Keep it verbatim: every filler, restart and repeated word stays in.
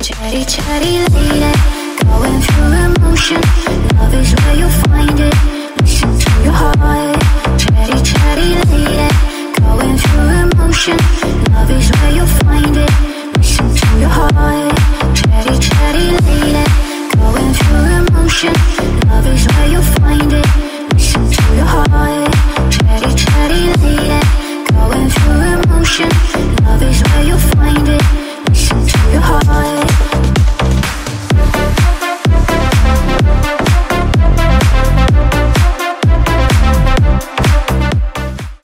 Chatty, chatty lady, going through emotion. Love is where you find it. Listen to your heart. Chatty, chatty lady.